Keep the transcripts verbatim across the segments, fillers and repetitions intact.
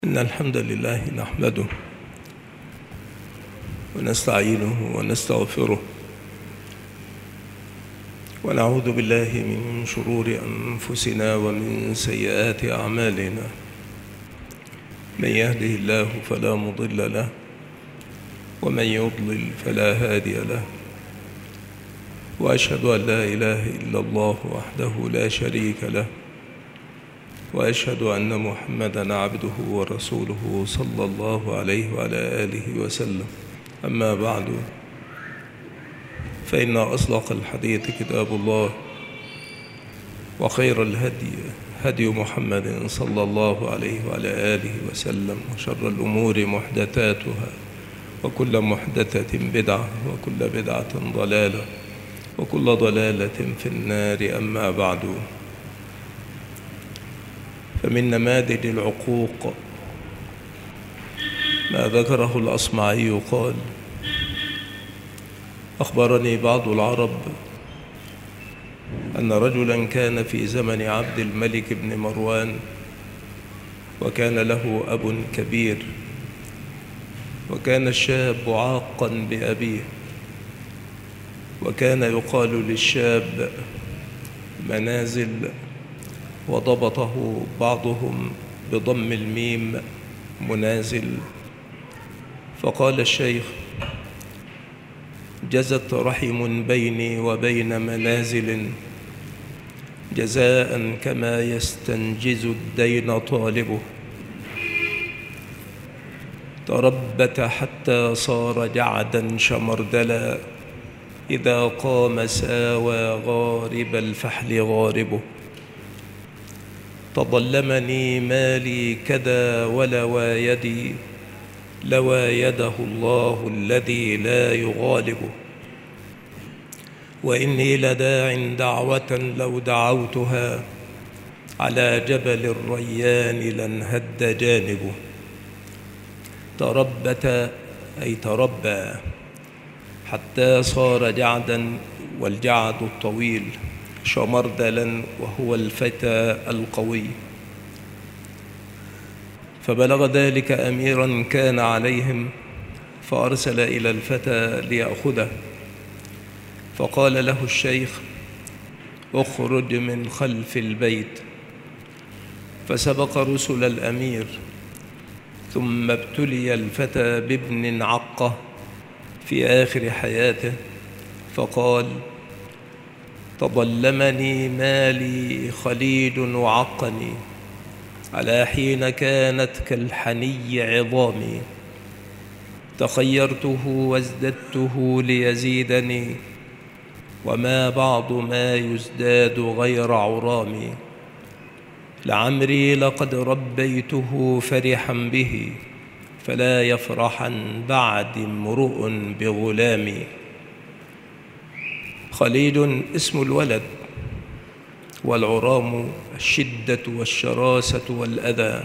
إن الحمد لله نحمده ونستعينه ونستغفره ونعوذ بالله من شرور أنفسنا ومن سيئات أعمالنا. من يهده الله فلا مضل له ومن يضلل فلا هادي له، وأشهد أن لا إله إلا الله وحده لا شريك له، وأشهد أن محمدًا عبده ورسوله صلى الله عليه وعلى آله وسلم. أما بعد، فإن أصدق الحديث كتاب الله، وخير الهدي هدي محمد صلى الله عليه وعلى آله وسلم، وشر الأمور محدثاتها، وكل محدثة بدعة، وكل بدعة ضلالة، وكل ضلالة في النار. أما بعد، فمن نماذج العقوق ما ذكره الأصمعي قال: أخبرني بعض العرب أن رجلا كان في زمن عبد الملك بن مروان، وكان له أب كبير، وكان الشاب عاقا بأبيه، وكان يقال للشاب منازل، وضبطه بعضهم بضم الميم منازل. فقال الشيخ: جزت رحم بيني وبين منازل، جزاء كما يستنجز الدين طالبه. تربت حتى صار جعدا شمردلا، إذا قام ساوى غارب الفحل غاربه. تظلمني مالي كذا ولوى يدي، لوى يده الله الذي لا يغالبه. وإني لداع دعوة لو دعوتها، على جبل الريان لانهد جانبه. تربت أي تربى حتى صار جعدا، والجعد الطويل، شمردلا وهو الفتى القوي. فبلغ ذلك أميرا كان عليهم، فأرسل إلى الفتى ليأخذه. فقال له الشيخ: اخرج من خلف البيت. فسبق رسل الأمير، ثم ابتلي الفتى بابن عقه في آخر حياته، فقال: تظلمني مالي خليج وعقني، على حين كانت كالحني عظامي. تخيرته وازددته ليزيدني، وما بعض ما يزداد غير عرامي. لعمري لقد ربيته فرحا به، فلا يفرحا بعد امرؤ بغلامي. خليج اسم الولد، والعرام الشدة والشراسة والأذى.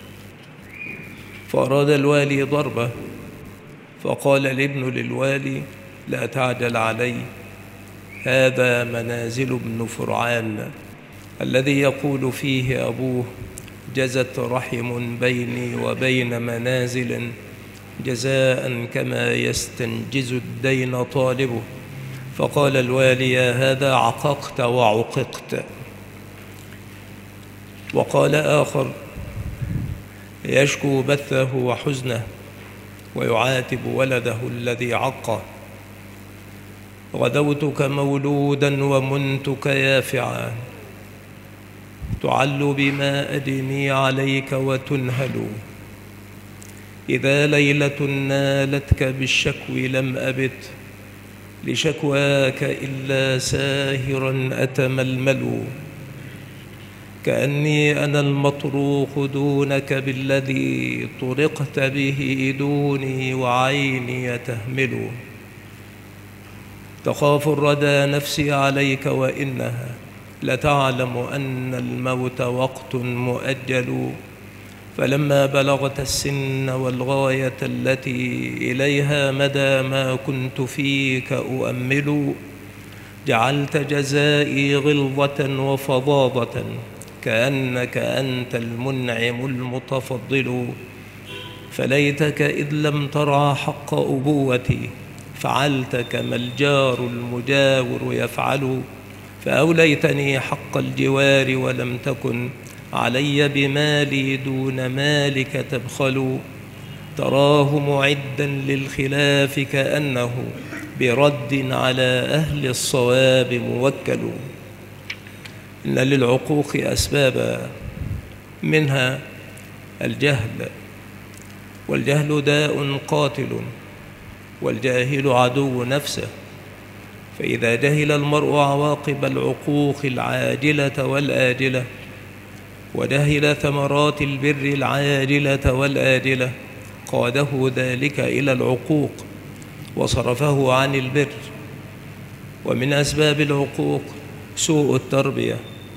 فأراد الوالي ضربه، فقال الابن للوالي: لا تعجل علي، هذا منازل ابن فرعان الذي يقول فيه أبوه: جزت رحم بيني وبين منازل، جزاء كما يستنجز الدين طالبه. فقال الوالي: يا هذا عققت وعققت. وقال آخر يشكو بثه وحزنه، ويعاتب ولده الذي عقه: غدوتك مولودا ومنتك يافعا، تعل بما أدمي عليك وتنهل. إذا ليلة نالتك بالشكو لم أبت، لشكواك إلا ساهرا أتململ. كأني أنا المطروق دونك بالذي طرقت به دوني وعيني تهمل. تخاف الردى نفسي عليك، وإنها لتعلم أن الموت وقت مؤجل. فلما بلغت السن والغاية التي إليها مدى ما كنت فيك أؤمل، جعلت جزائي غلظة وفظاظة، كأنك أنت المنعم المتفضل، فليتك إذ لم ترى حق أبوتي فعلت كما الجار المجاور يفعل، فأوليتني حق الجوار ولم تكن علي بمالي دون مالك تبخل، تراه معدا للخلاف كأنه برد على أهل الصواب موكل. إن للعقوق أسبابا، منها الجهل، والجهل داء قاتل، والجاهل عدو نفسه، فإذا جهل المرء عواقب العقوق العاجلة والآجلة، وجهل ثمرات البر العاجلة والآجلة، قاده ذلك إلى العقوق وصرفه عن البر. ومن أسباب العقوق سوء التربية،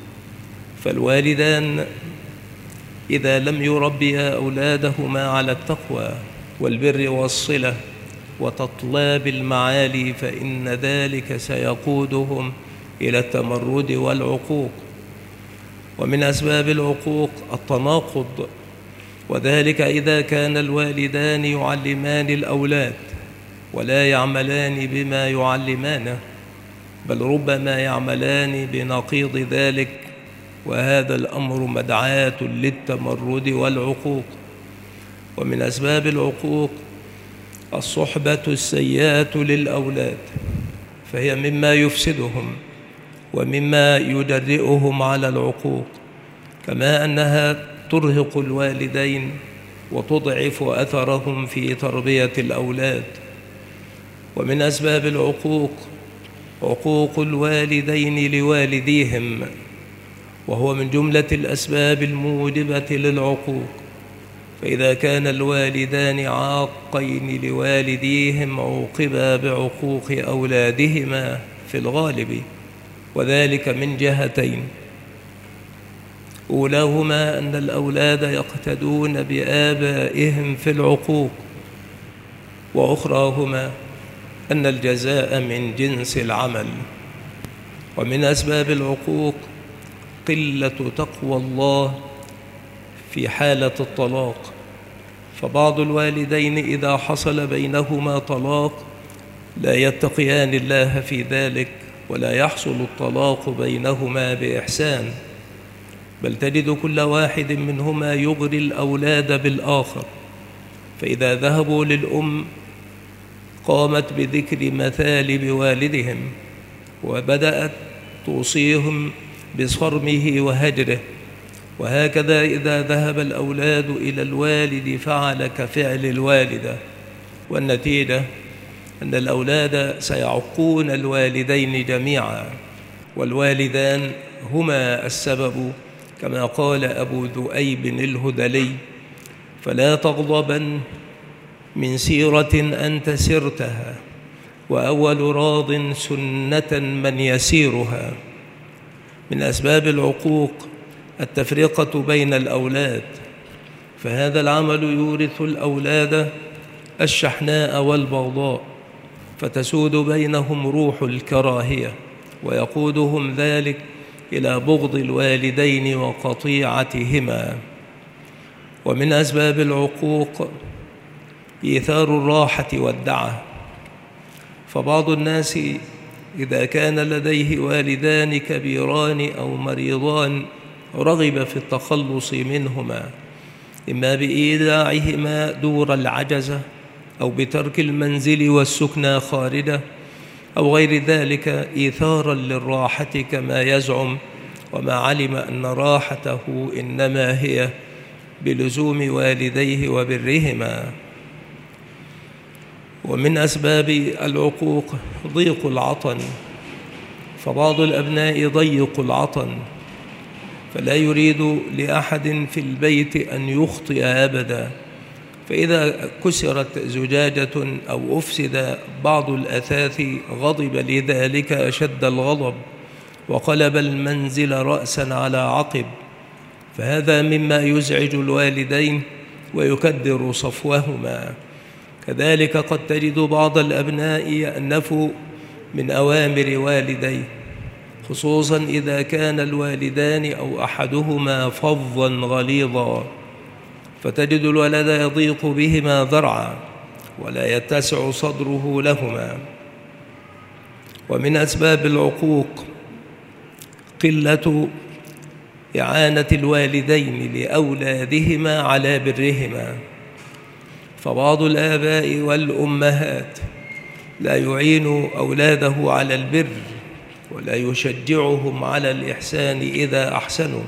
فالوالدان إذا لم يربيا أولادهما على التقوى والبر والصلة وتطلاب المعالي، فإن ذلك سيقودهم إلى التمرد والعقوق. ومن أسباب العقوق التناقض، وذلك إذا كان الوالدان يعلمان الأولاد ولا يعملان بما يعلمانه، بل ربما يعملان بنقيض ذلك، وهذا الأمر مدعاة للتمرد والعقوق. ومن أسباب العقوق الصحبة السيئة للأولاد، فهي مما يفسدهم ومما يجرئهم على العقوق، كما أنها ترهق الوالدين وتضعف أثرهم في تربية الأولاد. ومن أسباب العقوق عقوق الوالدين لوالديهم، وهو من جملة الأسباب الموجبة للعقوق، فإذا كان الوالدان عاقين لوالديهم عوقبا بعقوق أولادهما في الغالب، وذلك من جهتين: أولاهما أن الأولاد يقتدون بآبائهم في العقوق، وأخراهما أن الجزاء من جنس العمل. ومن أسباب العقوق قلة تقوى الله في حالة الطلاق، فبعض الوالدين إذا حصل بينهما طلاق لا يتقيان الله في ذلك، ولا يحصل الطلاق بينهما بإحسان، بل تجد كل واحد منهما يغري الأولاد بالآخر، فإذا ذهبوا للأم قامت بذكر مثالب والدهم وبدأت توصيهم بصرمه وهجره، وهكذا إذا ذهب الأولاد إلى الوالد فعل كفعل الوالدة، والنتيجة أن الأولاد سيعقون الوالدين جميعا، والوالدان هما السبب، كما قال أبو ذؤيب الهذلي: فلا تغضبن من سيرة أنت سرتها، وأول راض سنة من يسيرها. من أسباب العقوق التفرقة بين الأولاد، فهذا العمل يورث الأولاد الشحناء والبغضاء، فتسود بينهم روح الكراهية، ويقودهم ذلك إلى بغض الوالدين وقطيعتهما. ومن أسباب العقوق إيثار الراحة والدعة، فبعض الناس إذا كان لديه والدان كبيران أو مريضان رغب في التخلص منهما، إما بإيداعهما دور العجزة، أو بترك المنزل والسكنى خارجه، أو غير ذلك إيثارا للراحة كما يزعم، وما علم أن راحته إنما هي بلزوم والديه وبرهما. ومن أسباب العقوق ضيق العطن، فبعض الأبناء ضيق العطن، فلا يريد لأحد في البيت أن يخطئ أبدا، فإذا كسرت زجاجة أو أفسد بعض الأثاث غضب لذلك أشد الغضب، وقلب المنزل رأسا على عقب، فهذا مما يزعج الوالدين ويكدر صفوهما. كذلك قد تجد بعض الأبناء يأنف من أوامر والديه، خصوصا إذا كان الوالدان أو أحدهما فظا غليظا، فتجد الولد يضيق بهما ذرعا ولا يتسع صدره لهما. ومن أسباب العقوق قلة إعانة الوالدين لأولادهما على برهما، فبعض الآباء والأمهات لا يعين أولاده على البر ولا يشجعهم على الإحسان إذا أحسنوا،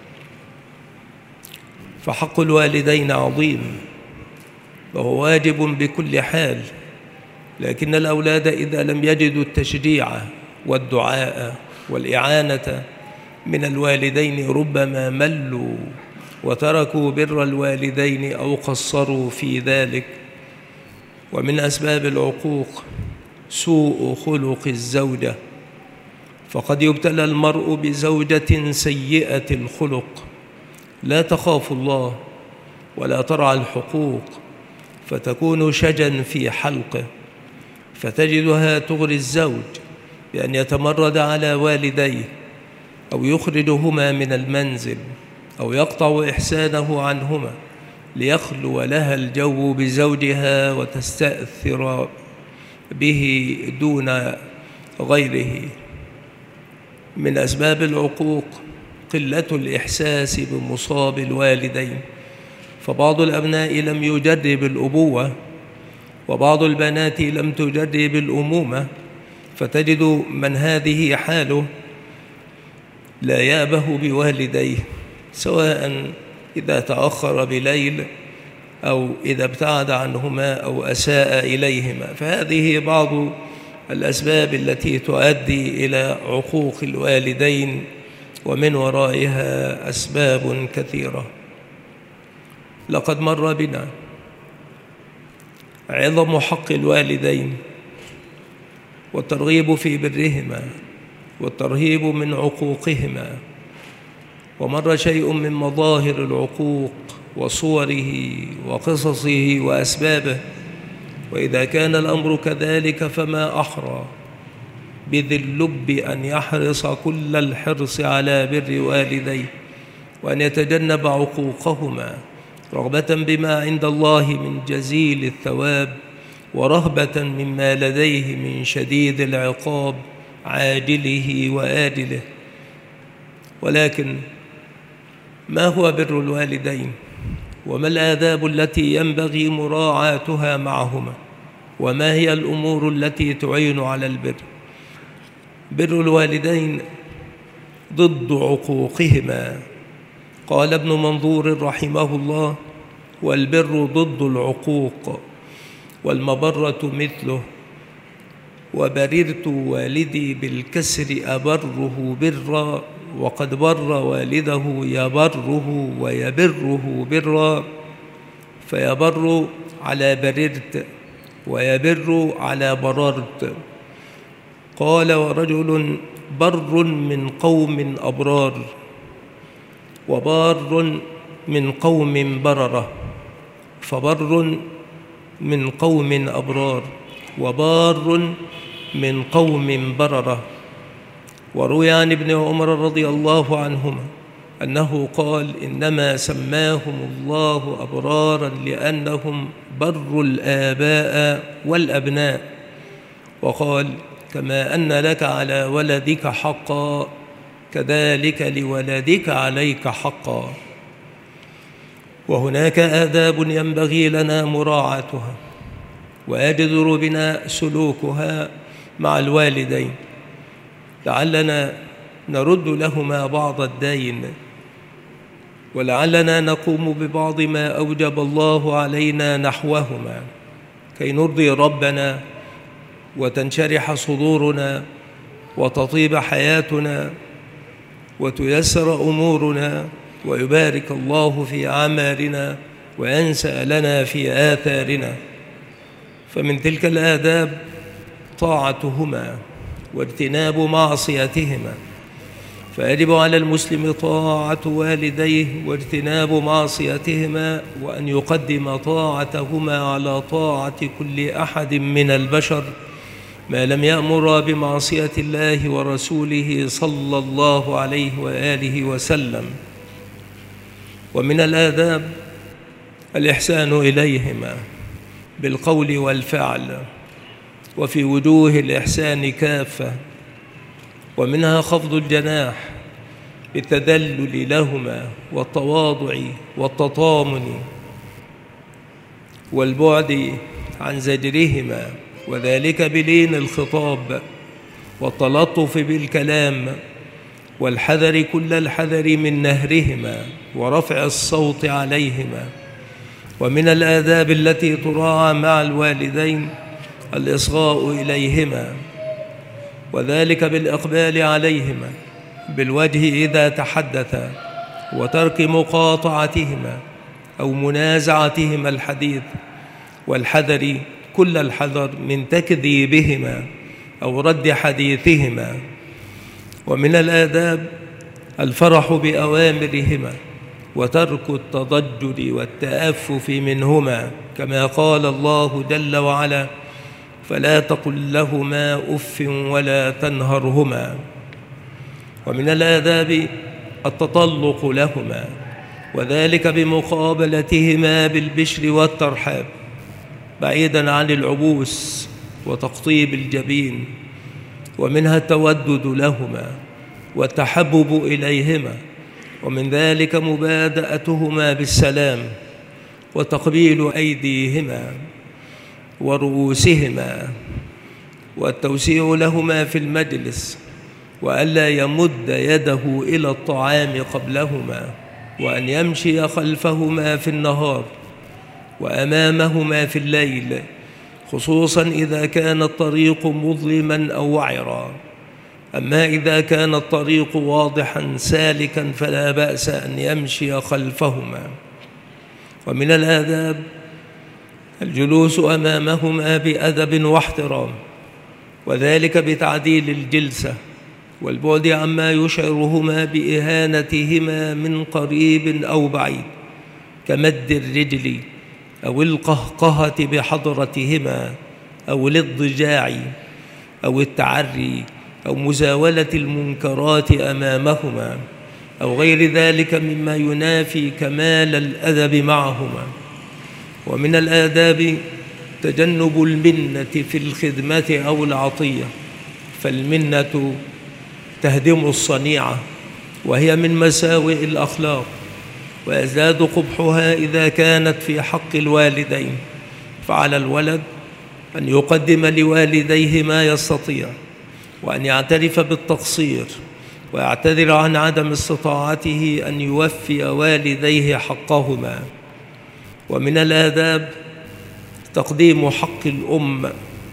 فحق الوالدين عظيم وهو واجب بكل حال، لكن الأولاد إذا لم يجدوا التشجيع والدعاء والإعانة من الوالدين ربما ملوا وتركوا بر الوالدين أو قصروا في ذلك. ومن أسباب العقوق سوء خلق الزوجة، فقد يبتلى المرء بزوجة سيئة الخلق لا تخاف الله ولا ترعى الحقوق، فتكون شجا في حلقه، فتجدها تغري الزوج بأن يتمرد على والديه أو يخرجهما من المنزل أو يقطع إحسانه عنهما ليخلو لها الجو بزوجها وتستأثر به دون غيره. من أسباب العقوق قلة الإحساس بمصاب الوالدين، فبعض الأبناء لم يجرب الأبوة وبعض البنات لم تجرب الأمومة، فتجد من هذه حاله لا يأبه بوالديه، سواء إذا تأخر بليل أو إذا ابتعد عنهما أو أساء إليهما. فهذه بعض الأسباب التي تؤدي إلى عقوق الوالدين، ومن ورائها أسباب كثيرة. لقد مر بنا عظم حق الوالدين والترغيب في برهما والترهيب من عقوقهما، ومر شيء من مظاهر العقوق وصوره وقصصه وأسبابه. وإذا كان الأمر كذلك فما أحرى بذي اللب أن يحرص كل الحرص على بر والديه وأن يتجنب عقوقهما، رغبة بما عند الله من جزيل الثواب ورهبة مما لديه من شديد العقاب عاجله وآجله. ولكن ما هو بر الوالدين؟ وما الآداب التي ينبغي مراعاتها معهما؟ وما هي الأمور التي تعين على البر؟ بر الوالدين ضد عقوقهما. قال ابن منظور رحمه الله: والبر ضد العقوق والمبرة مثله، وبررت والدي بالكسر أبره برا، وقد بر والده يبره ويبره برا، فيبر على بررت ويبر على بررت. قال: ورجل بر من قوم أبرار، وبار من قوم بررة، فبر من قوم أبرار وبار من قوم بررة. وروي عن ابن عمر رضي الله عنهما أنه قال: إنما سماهم الله أبرارا لأنهم بروا الآباء والأبناء. وقال: كما أن لك على ولدك حقا كذلك لولدك عليك حقا. وهناك آداب ينبغي لنا مراعاتها ويجدر بنا سلوكها مع الوالدين، لعلنا نرد لهما بعض الدين، ولعلنا نقوم ببعض ما أوجب الله علينا نحوهما كي نرضي ربنا وتنشرح صدورنا وتطيب حياتنا وتيسر أمورنا ويبارك الله في أعمالنا وينسأ لنا في آثارنا. فمن تلك الآداب طاعتهما واجتناب معصيتهما، فيجب على المسلم طاعة والديه واجتناب معصيتهما، وأن يقدم طاعتهما على طاعة كل أحد من البشر ما لم يأمر بمعصية الله ورسوله صلى الله عليه وآله وسلم. ومن الآداب الإحسان إليهما بالقول والفعل وفي وجوه الإحسان كافة، ومنها خفض الجناح بالتذلل لهما والتواضع والتطامن والبعد عن زجرهما، وذلك بلين الخطاب والتلطف بالكلام والحذر كل الحذر من نهرهما ورفع الصوت عليهما. ومن الآداب التي تراعى مع الوالدين الإصغاء إليهما، وذلك بالإقبال عليهما بالوجه إذا تحدثا، وترك مقاطعتهما أو منازعتهما الحديث، والحذر كل الحذر من تكذيبهما أو رد حديثهما. ومن الآداب الفرح بأوامرهما وترك التضجر والتأفف منهما، كما قال الله جل وعلا: فلا تقل لهما أف ولا تنهرهما. ومن الآداب التطلق لهما، وذلك بمقابلتهما بالبشر والترحاب بعيدا عن العبوس وتقطيب الجبين. ومنها التودد لهما والتحبب إليهما، ومن ذلك مبادأتهما بالسلام وتقبيل أيديهما ورؤوسهما، والتوسيع لهما في المجلس، وألا يمد يده إلى الطعام قبلهما، وأن يمشي خلفهما في النهار وأمامهما في الليل، خصوصا إذا كان الطريق مظلما أو وعرا. أما إذا كان الطريق واضحا سالكا فلا بأس أن يمشي خلفهما. ومن الآداب الجلوس أمامهما بأدب واحترام، وذلك بتعديل الجلسة والبعد عما يشعرهما بإهانتهما من قريب أو بعيد، كمد الرجل أو القهقهة بحضرتهما أو الاضطجاع أو التعري أو مزاولة المنكرات أمامهما أو غير ذلك مما ينافي كمال الأدب معهما. ومن الآداب تجنب المنة في الخدمة أو العطية، فالمنة تهدم الصنيعة وهي من مساوئ الأخلاق، ويزداد قبحها إذا كانت في حق الوالدين. فعلى الولد أن يقدم لوالديه ما يستطيع، وأن يعترف بالتقصير ويعتذر عن عدم استطاعته أن يوفي والديه حقهما. ومن الآداب تقديم حق الأم،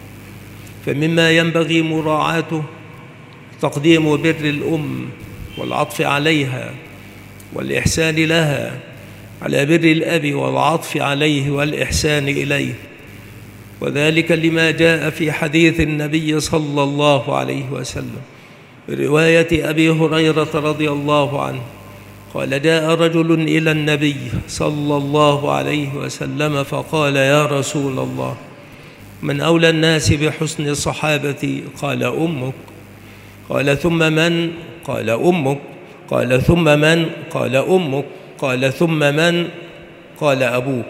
فمما ينبغي مراعاته تقديم بر الأم والعطف عليها والإحسان لها على بر الأب والعطف عليه والإحسان إليه، وذلك لما جاء في حديث النبي صلى الله عليه وسلم برواية أبي هريرة رضي الله عنه قال: جاء رجل إلى النبي صلى الله عليه وسلم فقال: يا رسول الله، من أولى الناس بحسن صحابتي؟ قال: أمك. قال: ثم من؟ قال: أمك. قال: ثم من؟ قال: أمك. قال: ثم من؟ قال: أبوك.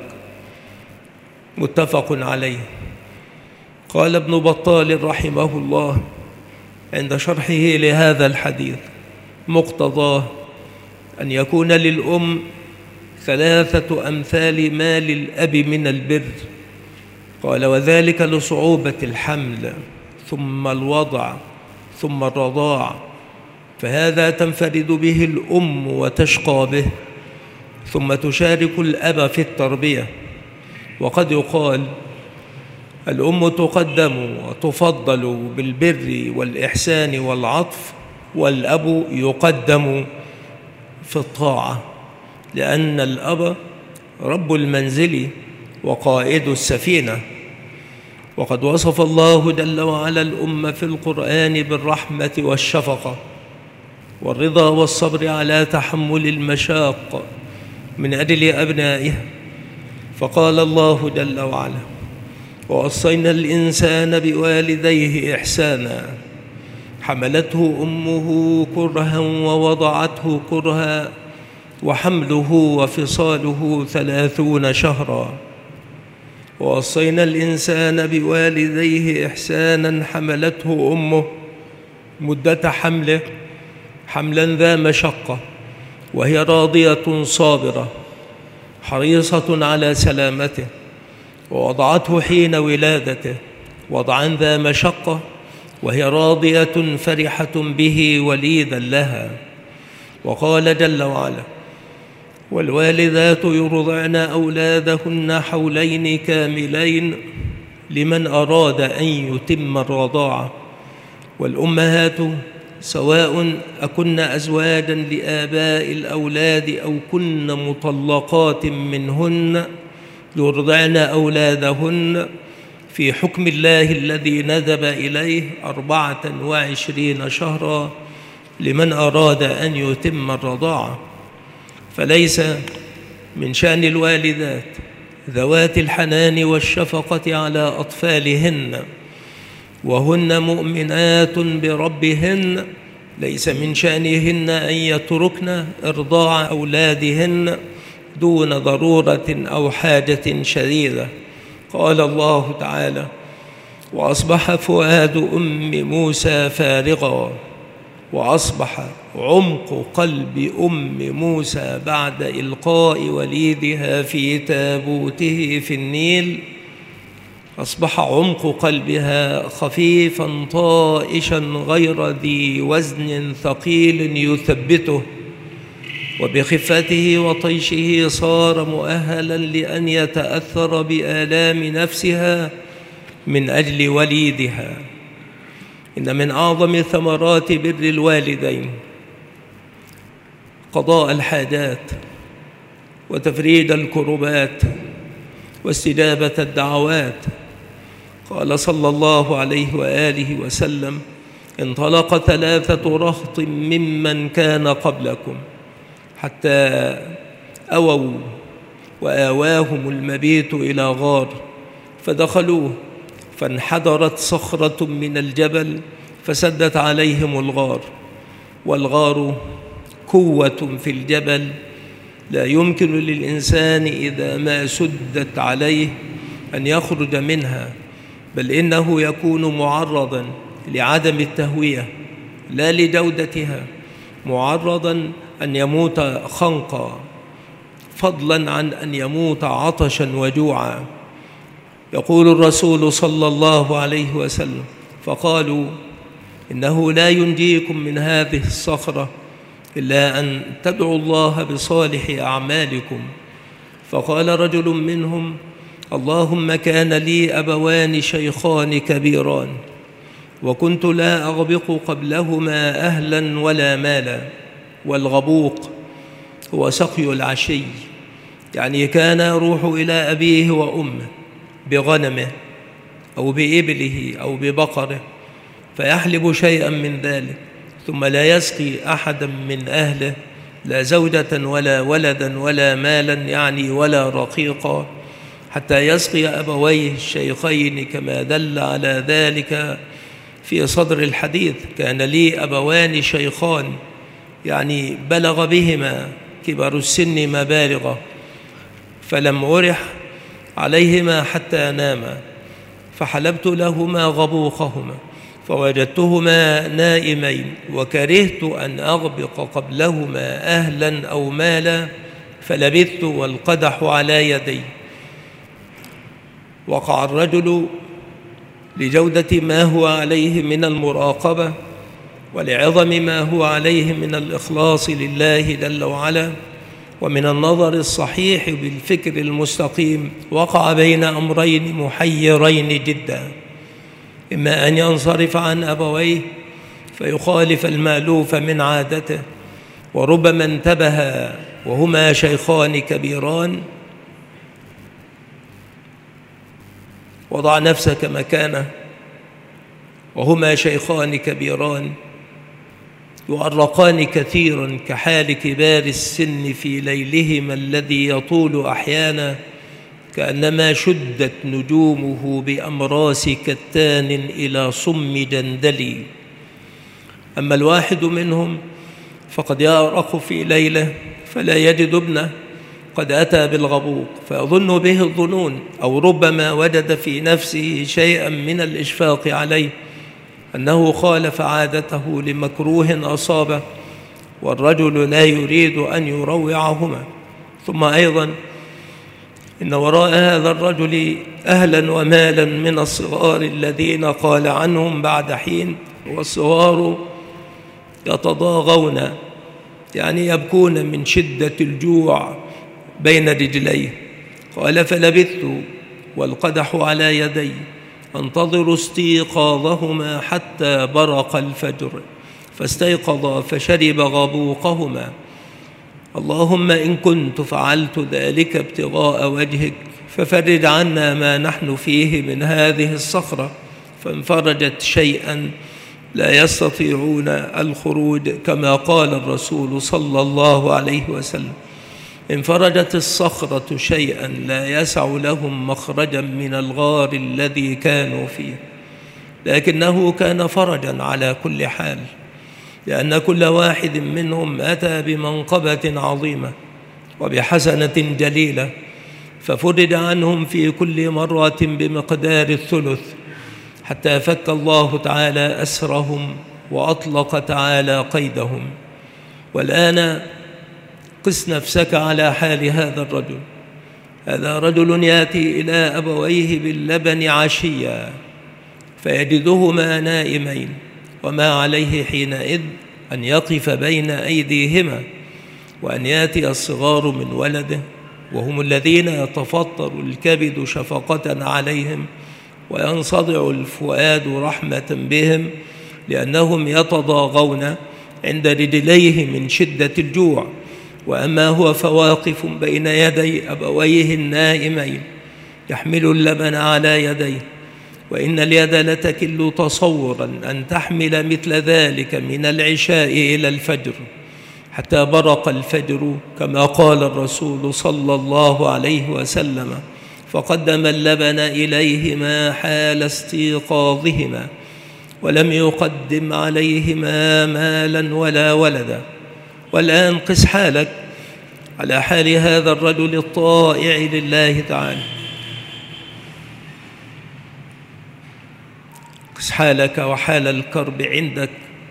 متفق عليه. قال ابن بطال رحمه الله عند شرحه لهذا الحديث: مقتضاه أن يكون للأم ثلاثة أمثال ما للأب من البر. قال: وذلك لصعوبة الحمل ثم الوضع ثم الرضاع، فهذا تنفرد به الأم وتشقى به، ثم تشارك الأب في التربية. وقد يقال: الأم تقدم وتفضل بالبر والإحسان والعطف، والأب يقدم في الطاعة، لأن الأب رب المنزل وقائد السفينة. وقد وصف الله جل وعلا الأم في القرآن بالرحمة والشفقة والرضا والصبر على تحمل المشاق من أجل أبنائها، فقال الله جل وعلا: ووصينا الإنسان بوالديه إحسانا حملته أمه كرها ووضعته كرها وحمله وفصاله ثلاثون شهرا. ووصينا الإنسان بوالديه إحسانا حملته أمه مدة حمله حملا ذا مشقة وهي راضية صابرة حريصة على سلامته، ووضعته حين ولادته وضعا ذا مشقة وهي راضية فرحة به وليدا لها. وقال جل وعلا: والوالدات يرضعن أولادهن حولين كاملين لمن أراد أن يتم الرضاعة، والأمهات سواء أكن أزواجا لآباء الأولاد أو كن مطلقات منهن يرضعن أولادهن في حكم الله الذي ندب إليه أربعة وعشرين شهرا لمن أراد أن يتم الرضاعة. فليس من شأن الوالدات ذوات الحنان والشفقة على أطفالهن وهن مؤمنات بربهن، ليس من شأنهن أن يتركن إرضاع أولادهن دون ضرورة أو حاجة شديدة. قال الله تعالى: وأصبح فؤاد أم موسى فارغا، وأصبح عمق قلب أم موسى بعد إلقاء وليدها في تابوته في النيل، أصبح عمق قلبها خفيفا طائشا غير ذي وزن ثقيل يثبته، وبخفته وطيشه صار مؤهلا لأن يتأثر بآلام نفسها من أجل وليدها. إن من أعظم ثمرات بر الوالدين قضاء الحاجات وتفريج الكربات واستجابة الدعوات. قال صلى الله عليه وآله وسلم: انطلق ثلاثة رهط ممن كان قبلكم حتى أووا وآواهم المبيت إلى غار فدخلوه، فانحدرت صخرة من الجبل فسدت عليهم الغار، والغار قوة في الجبل لا يمكن للإنسان إذا ما سدت عليه أن يخرج منها، بل إنه يكون معرضا لعدم التهوية لا لجودتها، معرضا أن يموت خنقا فضلا عن أن يموت عطشا وجوعا. يقول الرسول صلى الله عليه وسلم: فقالوا إنه لا ينجيكم من هذه الصخرة إلا أن تدعوا الله بصالح أعمالكم. فقال رجل منهم: اللهم كان لي أبوان شيخان كبيران وكنت لا أغبق قبلهما أهلا ولا مالا. والغبوق هو سقي العشي، يعني كان يروح إلى أبيه وأمه بغنمه أو بإبله أو ببقره فيحلب شيئا من ذلك، ثم لا يسقي أحدا من أهله، لا زوجة ولا ولدا ولا مالا يعني ولا رقيقا، حتى يسقي أبويه الشيخين كما دل على ذلك في صدر الحديث: كان لي أبوان شيخان، يعني بلغ بهما كبر السن مبالغه، فلم أرح عليهما حتى ناما، فحلبت لهما غبوقهما فوجدتهما نائمين، وكرهت أن أغبق قبلهما أهلا أو مالا فلبثت والقدح على يدي. وقع الرجل لجودة ما هو عليه من المراقبة ولعظم ما هو عليه من الإخلاص لله جل وعلا ومن النظر الصحيح بالفكر المستقيم، وقع بين أمرين محيرين جدا: إما أن ينصرف عن أبويه فيخالف المألوف من عادته، وربما انتبه وهما شيخان كبيران. وضع نفسك مكانه وهما شيخان كبيران يؤرقان كثيرا كحال كبار السن في ليلهما الذي يطول أحيانا كأنما شدت نجومه بأمراس كتان إلى صم جندلي. أما الواحد منهم فقد يأرق في ليلة فلا يجد ابنه قد أتى بالغبوق فيظن به الظنون، أو ربما وجد في نفسه شيئا من الإشفاق عليه أنه خالف عادته لمكروه أصابه، والرجل لا يريد أن يروعهما. ثم أيضا إن وراء هذا الرجل أهلا ومالا من الصغار الذين قال عنهم بعد حين: والصغار يتضاغون، يعني يبكون من شدة الجوع بين رجليه. قال: فلبثت والقدح على يدي أنتظر استيقاظهما حتى برق الفجر، فاستيقظا فشرب غبوقهما. اللهم إن كنت فعلت ذلك ابتغاء وجهك ففرج عنا ما نحن فيه من هذه الصخرة. فانفرجت شيئا لا يستطيعون الخروج، كما قال الرسول صلى الله عليه وسلم: انفرجت الصخرة شيئا لا يسع لهم مخرجا من الغار الذي كانوا فيه، لكنه كان فرجا على كل حال، لأن كل واحد منهم أتى بمنقبة عظيمة وبحسنة جليلة، ففرج عنهم في كل مرة بمقدار الثلث، حتى فك الله تعالى أسرهم وأطلق تعالى قيدهم. والآن قس نفسك على حال هذا الرجل. هذا رجل يأتي إلى أبويه باللبن عشيا فيجدهما نائمين، وما عليه حينئذ أن يقف بين أيديهما، وأن يأتي الصغار من ولده وهم الذين يتفطر الكبد شفقة عليهم وينصدع الفؤاد رحمة بهم، لأنهم يتضاغون عند رجليه من شدة الجوع. وأما هو فواقف بين يدي أبويه النائمين يحمل اللبن على يديه، وإن اليد لتكل تصورا أن تحمل مثل ذلك من العشاء إلى الفجر، حتى برق الفجر كما قال الرسول صلى الله عليه وسلم: فقدم اللبن إليهما حال استيقاظهما، ولم يقدم عليهما مالا ولا ولدا. والآن قس حالك على حال هذا الرجل الطائع لله تعالى. قس حالك وحال الكرب عندك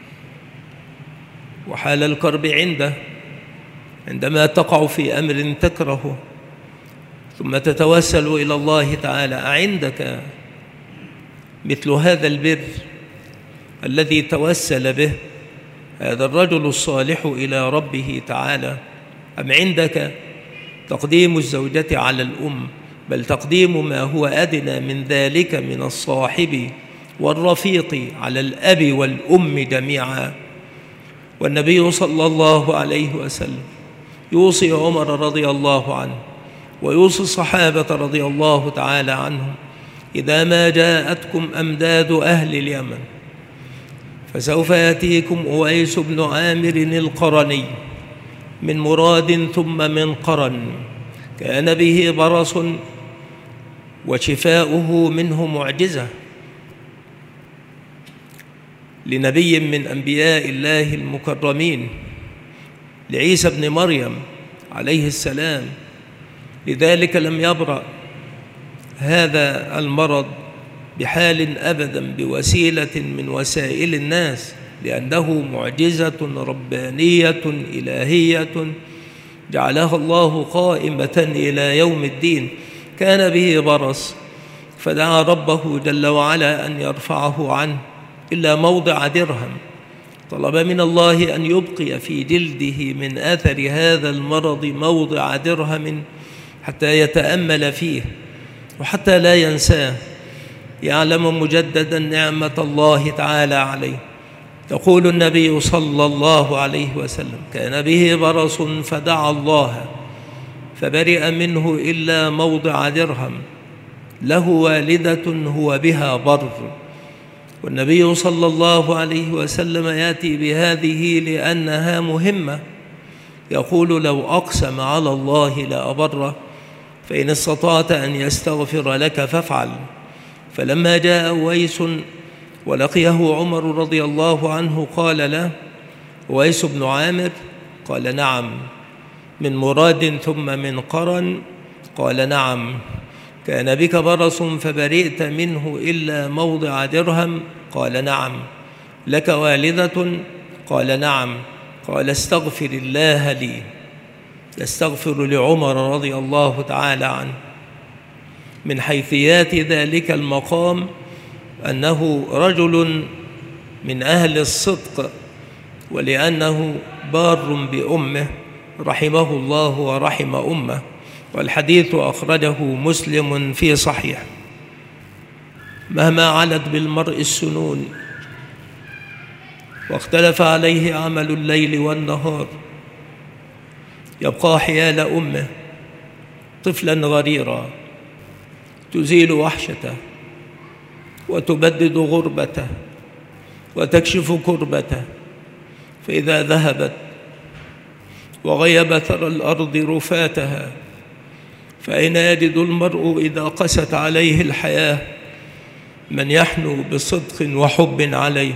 وحال الكرب عنده عندما تقع في أمر تكرهه، ثم تتوسل إلى الله تعالى: أعندك مثل هذا البر الذي توسل به هذا الرجل الصالح إلى ربه تعالى؟ أم عندك تقديم الزوجة على الأم، بل تقديم ما هو أدنى من ذلك من الصاحب والرفيق على الأب والأم جميعا؟ والنبي صلى الله عليه وسلم يوصي عمر رضي الله عنه ويوصي الصحابة رضي الله تعالى عنهم: إذا ما جاءتكم أمداد أهل اليمن فسوف يأتيكم أويس بن عامر القرني من مراد ثم من قرن، كان به برص وشفاؤه منه معجزة لنبي من أنبياء الله المكرمين، لعيسى بن مريم عليه السلام. لذلك لم يبرأ هذا المرض بحال أبدا بوسيلة من وسائل الناس، لأنه معجزة ربانية إلهية جعلها الله قائمة إلى يوم الدين. كان به برص فدعا ربه جل وعلا أن يرفعه عنه إلا موضع درهم، طلب من الله أن يبقي في جلده من أثر هذا المرض موضع درهم حتى يتأمل فيه وحتى لا ينساه، يعلم مجددا نعمة الله تعالى عليه. يقول النبي صلى الله عليه وسلم: كان به برص فدعا الله فبرئ منه إلا موضع درهم، له والدة هو بها بر. والنبي صلى الله عليه وسلم يأتي بهذه لأنها مهمة، يقول: لو أقسم على الله لأبره فإن استطعت أن يستغفر لك فافعل. فلما جاء أويس ولقيه عمر رضي الله عنه قال له: أويس بن عامر؟ قال: نعم. من مراد ثم من قرن؟ قال: نعم. كان بك برص فبرئت منه إلا موضع درهم؟ قال: نعم. لك والدة؟ قال: نعم. قال: استغفر الله لي. يستغفر لعمر رضي الله تعالى عنه. من حيثيات ذلك المقام أنه رجل من أهل الصدق، ولأنه بار بأمه رحمه الله ورحم أمه، والحديث أخرجه مسلم في صحيح. مهما علت بالمرء السنون واختلف عليه عمل الليل والنهار، يبقى حيال أمه طفلا غريرا تزيل وحشته وتبدد غربته وتكشف كربته. فإذا ذهبت وغيب ثرى الأرض رفاتها، فأين يجد المرء إذا قست عليه الحياة من يحنو بصدق وحب عليه؟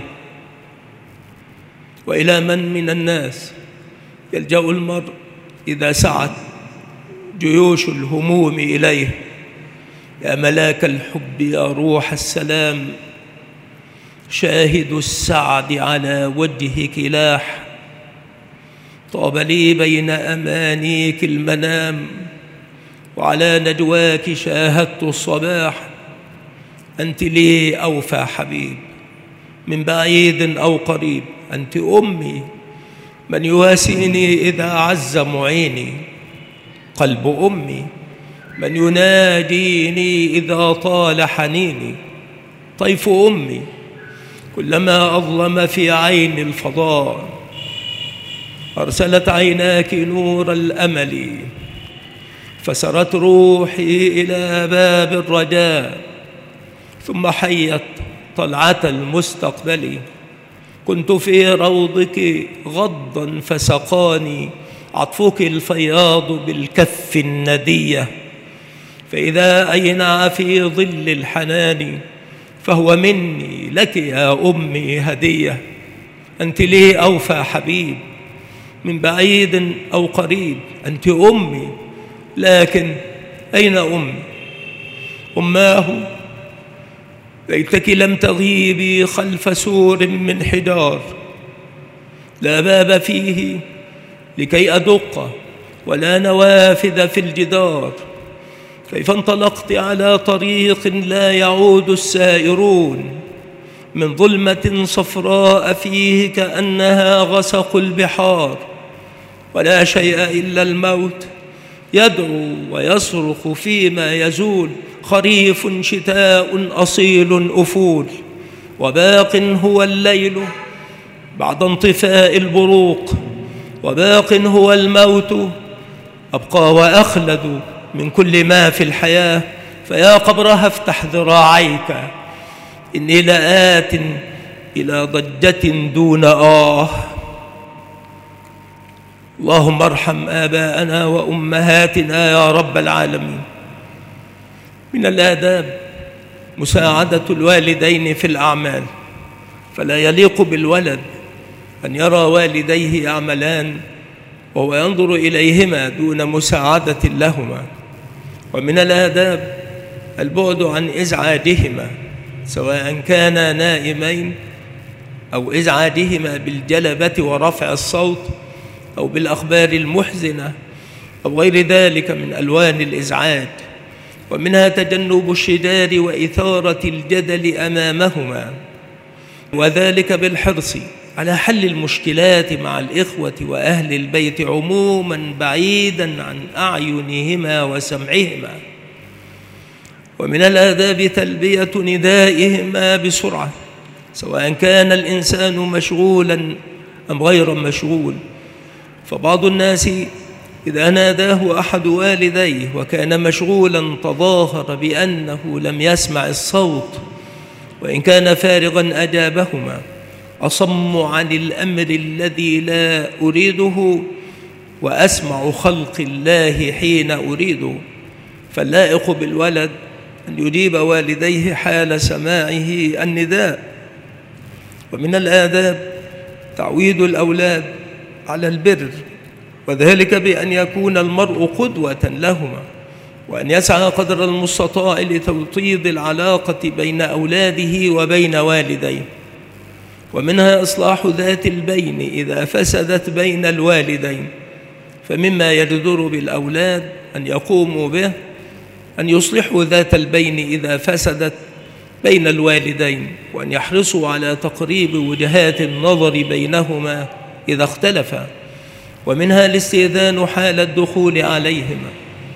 وإلى من من الناس يلجأ المرء إذا سعت جيوش الهموم إليه؟ يا ملاك الحب، يا روح السلام، شاهد السعد على وجهك لاح. طاب لي بين أمانيك المنام، وعلى نجواك شاهدت الصباح. أنت لي أوفى حبيب من بعيد أو قريب. أنت أمي، من يواسيني إذا عز معيني. قلب أمي، من يناديني إذا طال حنيني. طيف أمي، كلما أظلم في عين الفضاء أرسلت عيناك نور الأمل، فسرت روحي إلى باب الرجاء، ثم حيت طلعة المستقبل. كنت في روضك غضا فسقاني عطفك الفياض بالكف الندية، فإذا أينع في ظل الحنان فهو مني لك يا أمي هدية. أنت لي أوفى حبيب من بعيد أو قريب. أنت أمي، لكن أين أمي؟ أماه، ليتك لم تغيبي خلف سور من حجار لا باب فيه لكي أدق، ولا نوافذ في الجدار. كيف انطلقت على طريق لا يعود السائرون، من ظلمة صفراء فيه كأنها غسق البحار، ولا شيء إلا الموت يدعو ويصرخ فيما يزول. خريف شتاء أصيل أفول، وباق هو الليل بعد انطفاء البروق، وباق هو الموت أبقى وأخلد من كل ما في الحياة. فيا قبرها افتح ذراعيك، إني لآت إلى ضجة دون آه. اللهم ارحم آباءنا وأمهاتنا يا رب العالمين. من الآداب مساعدة الوالدين في الأعمال، فلا يليق بالولد أن يرى والديه يعملان وهو ينظر إليهما دون مساعدة لهما. ومن الآداب البعد عن إزعاجهما، سواء كانا نائمين أو إزعاجهما بالجلبة ورفع الصوت أو بالأخبار المحزنة أو غير ذلك من ألوان الإزعاج. ومنها تجنب الشجار وإثارة الجدل أمامهما، وذلك بالحرص على حل المشكلات مع الإخوة وأهل البيت عموما بعيدا عن أعينهما وسمعهما. ومن الآداب تلبية ندائهما بسرعة، سواء كان الإنسان مشغولا أم غير مشغول. فبعض الناس إذا ناداه أحد والديه وكان مشغولا تظاهر بأنه لم يسمع الصوت، وإن كان فارغا أجابهما. أصم عن الأمر الذي لا أريده، وأسمع خلق الله حين أريده. فاللائق بالولد أن يجيب والديه حال سماعه النداء. ومن الآداب تعويد الأولاد على البر، وذلك بأن يكون المرء قدوة لهما، وأن يسعى قدر المستطاع لتوطيد العلاقة بين أولاده وبين والديه. ومنها إصلاح ذات البين إذا فسدت بين الوالدين، فمما يجدر بالأولاد أن يقوموا به أن يصلحوا ذات البين إذا فسدت بين الوالدين، وأن يحرصوا على تقريب وجهات النظر بينهما إذا اختلفا. ومنها الاستئذان حال الدخول عليهما،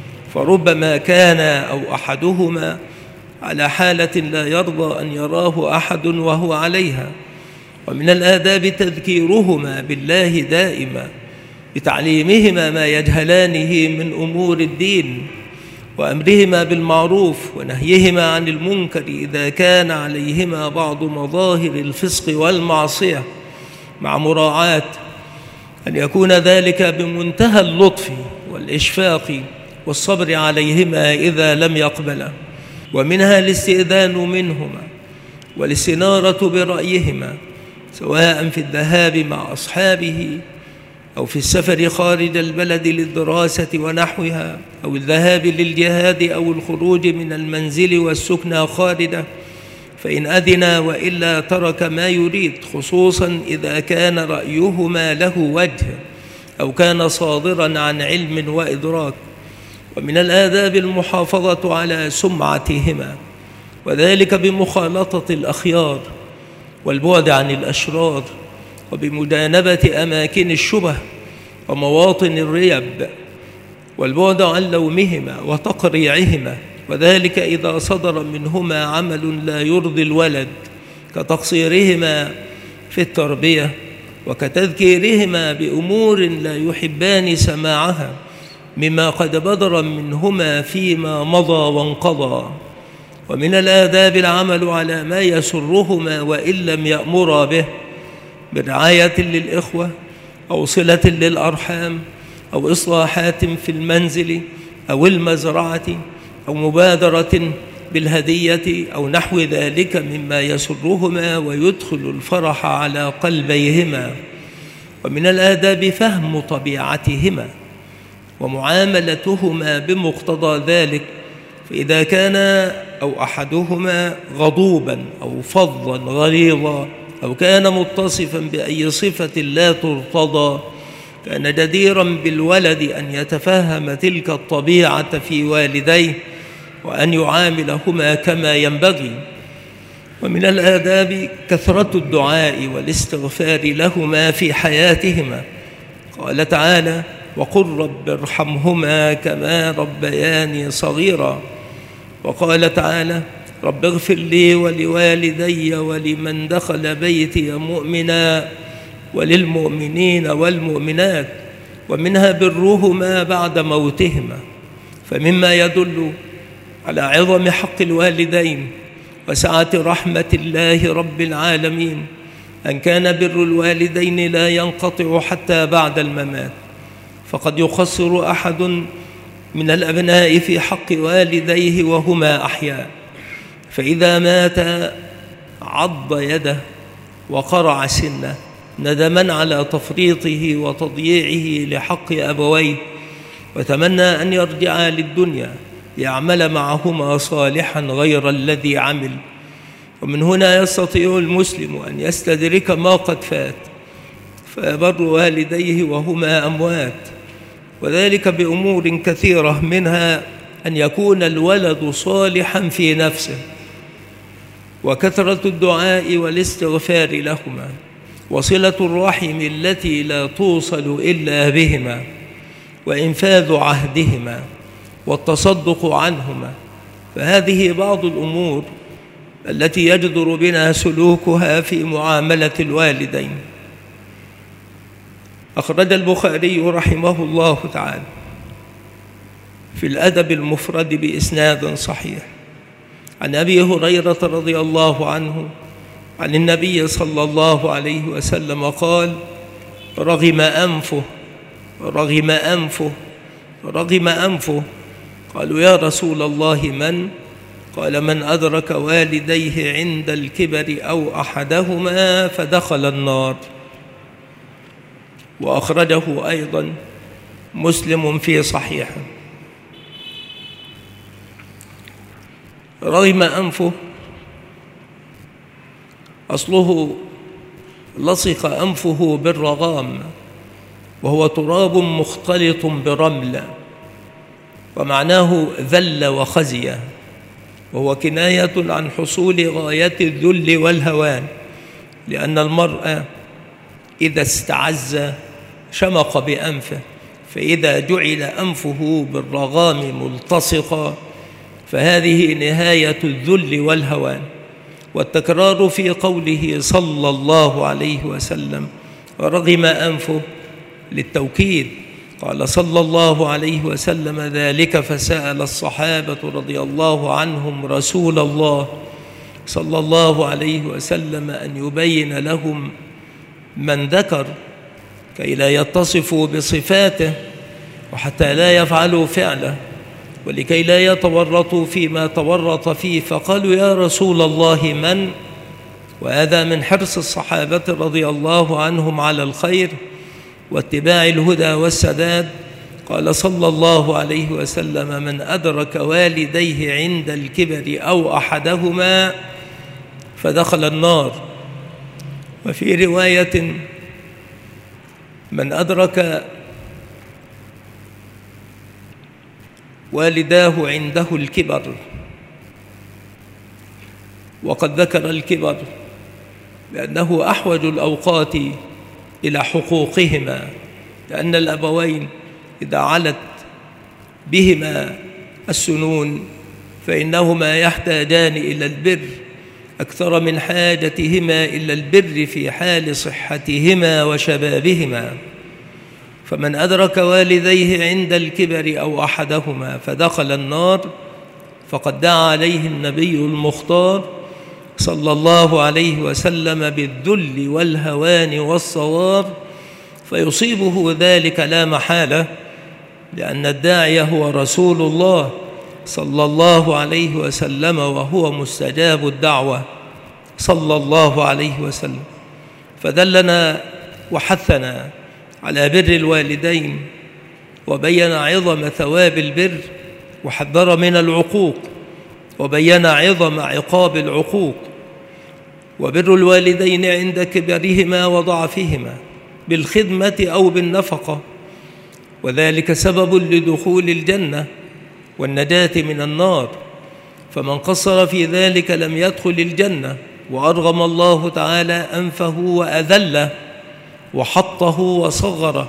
فربما كان أو أحدهما على حالة لا يرضى أن يراه أحد وهو عليها. ومن الآداب تذكيرهما بالله دائما، بتعليمهما ما يجهلانه من أمور الدين، وأمرهما بالمعروف ونهيهما عن المنكر إذا كان عليهما بعض مظاهر الفسق والمعصية، مع مراعاة أن يكون ذلك بمنتهى اللطف والإشفاق والصبر عليهما إذا لم يقبلا. ومنها الاستئذان منهما والاستنارة برأيهما، سواء في الذهاب مع أصحابه أو في السفر خارج البلد للدراسة ونحوها، أو الذهاب للجهاد أو الخروج من المنزل والسكنى خارجه، فإن أذنا وإلا ترك ما يريد، خصوصا إذا كان رأيهما له وجه أو كان صادرا عن علم وإدراك. ومن الآداب المحافظة على سمعتهما، وذلك بمخالطة الأخيار والبعد عن الأشرار، وبمجانبة أماكن الشبه ومواطن الريب، والبعد عن لومهما وتقريعهما، وذلك إذا صدر منهما عمل لا يرضي الولد، كتقصيرهما في التربية وكتذكيرهما بأمور لا يحبان سماعها مما قد بدر منهما فيما مضى وانقضى. ومن الآداب العمل على ما يسرهما وإن لم يأمرا به، برعاية للإخوة أو صلة للأرحام أو إصلاحات في المنزل أو المزرعة أو مبادرة بالهدية أو نحو ذلك مما يسرهما ويدخل الفرح على قلبيهما. ومن الآداب فهم طبيعتهما ومعاملتهما بمقتضى ذلك، فإذا كان أو أحدهما غضوبا أو فظا غليظا أو كان متصفا بأي صفة لا ترتضى، كان جديرا بالولد أن يتفهم تلك الطبيعة في والديه وأن يعاملهما كما ينبغي. ومن الآداب كثرة الدعاء والاستغفار لهما في حياتهما، قال تعالى: وقل رب ارحمهما كما ربياني صغيرا. وقال تعالى: رب اغفر لي ولوالدي ولمن دخل بيتي مؤمنا وللمؤمنين والمؤمنات. ومنها برهما بعد موتهما، فمما يدل على عظم حق الوالدين وسعة رحمة الله رب العالمين أن كان بر الوالدين لا ينقطع حتى بعد الممات، فقد يقصر أحد من الأبناء في حق والديه وهما أحياء، فإذا مات عض يده وقرع سنه ندما على تفريطه وتضييعه لحق أبويه، وتمنى أن يرجعا للدنيا ليعمل معهما صالحا غير الذي عمل. ومن هنا يستطيع المسلم أن يستدرك ما قد فات فيبر والديه وهما أموات، وذلك بأمور كثيرة، منها أن يكون الولد صالحا في نفسه، وكثرة الدعاء والاستغفار لهما، وصلة الرحم التي لا توصل إلا بهما، وإنفاذ عهدهما، والتصدق عنهما. فهذه بعض الأمور التي يجدر بنا سلوكها في معاملة الوالدين. أخرج البخاري رحمه الله تعالى في الأدب المفرد بإسناد صحيح عن أبي هريرة رضي الله عنه عن النبي صلى الله عليه وسلم قال: رغم أنفه رغم أنفه رغم أنفه قالوا يا رسول الله من؟ قال من أدرك والديه عند الكبر أو أحدهما فدخل النار. وأخرجه أيضا مسلم في صحيحه. رغم أنفه أصله لصق أنفه بالرغام، وهو تراب مختلط برمل، ومعناه ذل وخزي، وهو كناية عن حصول غاية الذل والهوان، لأن المرء إذا استعز شمق بأنفه، فإذا جعل أنفه بالرغام ملتصقا فهذه نهاية الذل والهوان. والتكرار في قوله صلى الله عليه وسلم رغم أنفه للتوكيد، قال صلى الله عليه وسلم ذلك فسأل الصحابة رضي الله عنهم رسول الله صلى الله عليه وسلم أن يبين لهم من ذكر كي لا يتصفوا بصفاته وحتى لا يفعلوا فعله ولكي لا يتورطوا فيما تورط فيه، فقالوا يا رسول الله من؟ وهذا من حرص الصحابة رضي الله عنهم على الخير واتباع الهدى والسداد. قال صلى الله عليه وسلم من أدرك والديه عند الكبر أو أحدهما فدخل النار. وفي رواية من أدرك والداه عنده الكبر، وقد ذكر الكبر لأنه أحوج الأوقات إلى حقوقهما، لأن الأبوين إذا علت بهما السنون فإنهما يحتاجان إلى البر أكثر من حاجتهما إلى البر في حال صحتهما وشبابهما. فمن أدرك والديه عند الكبر أو أحدهما فدخل النار فقد دعا عليه النبي المختار صلى الله عليه وسلم بالذل والهوان والصغار، فيصيبه ذلك لا محالة، لأن الداعي هو رسول الله صلى الله عليه وسلم، وهو مستجاب الدعوة صلى الله عليه وسلم. فدلنا وحثنا على بر الوالدين، وبين عظم ثواب البر، وحذر من العقوق، وبين عظم عقاب العقوق. وبر الوالدين عند كبرهما وضعفهما بالخدمة أو بالنفقة، وذلك سبب لدخول الجنة والنجاة من النار، فمن قصر في ذلك لم يدخل الجنة، وأرغم الله تعالى أنفه وأذله وحطه وصغره.